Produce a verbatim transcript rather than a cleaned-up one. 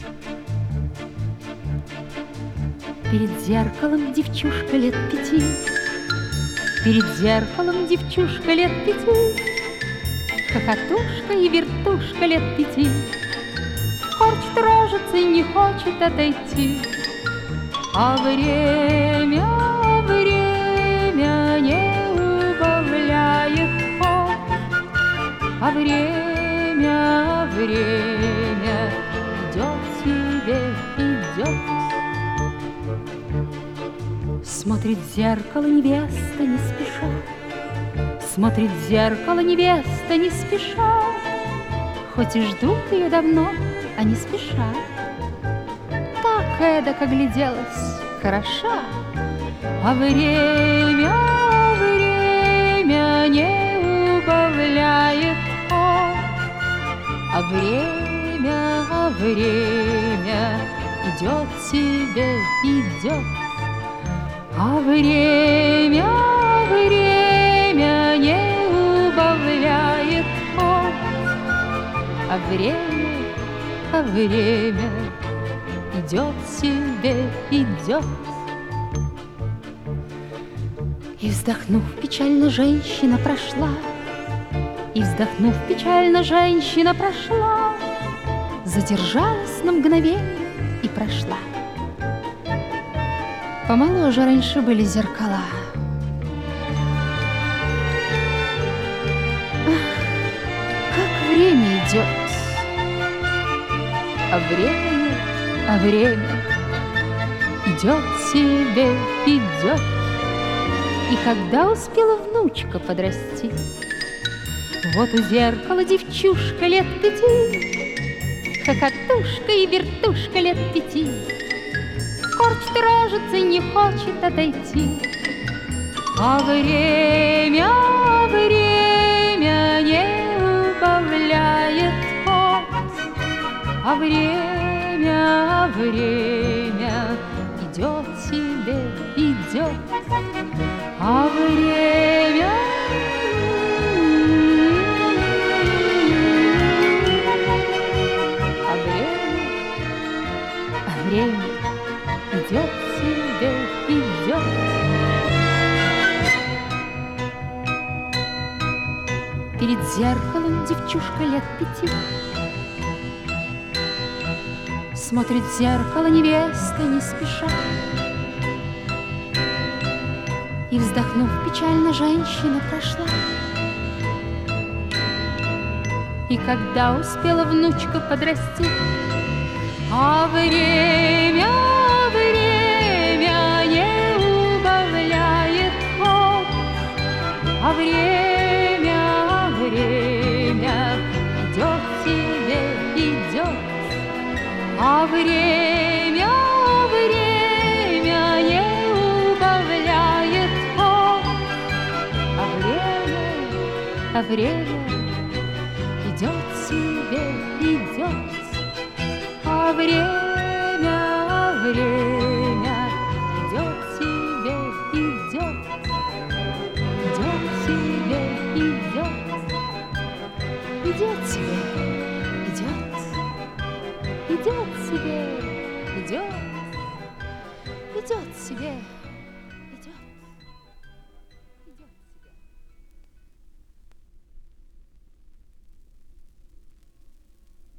Перед зеркалом девчушка лет пяти, Перед зеркалом девчушка лет пяти, Хохотушка и вертушка лет пяти, Корчит рожицы и не хочет отойти. А время, время не убавляет ход, А время, время идет себе, идет. Смотрит в зеркало невеста не спеша, Смотрит в зеркало невеста не спеша, Хоть и ждут ее давно, а не спеша. Так эдак огляделась, хороша, А время, время не убавляет ход, А время, время идет себе, идет. А время, время не убавляет ход, А время, а время идет себе, идет. И вздохнув печально, женщина прошла, И вздохнув печально, женщина прошла, Задержалась на мгновение и прошла. Помоложе раньше были зеркала. Ах, как время идет, А время, а время идет себе, идет. И когда успела внучка подрасти, Вот у зеркала девчушка лет пяти, Хохотушка и вертушка лет пяти, Корчит рожицы и не хочет отойти. А время, время не убавляет ход, А время, время идет себе, идет. А время, а время, а время идет себе, идет. Перед зеркалом девчушка лет пяти, Смотрит в зеркало невеста не спеша, И, вздохнув печально, женщина прошла. И когда успела внучка подрасти, А время, время не убавляет ход, А время, время идет себе, идет. А время, время не убавляет ход, А время, а время идет себе, идет. А время, время идет себе, идет. Идет себе, идет. Идет себе, идет. Идет себе, идет. Идет себе.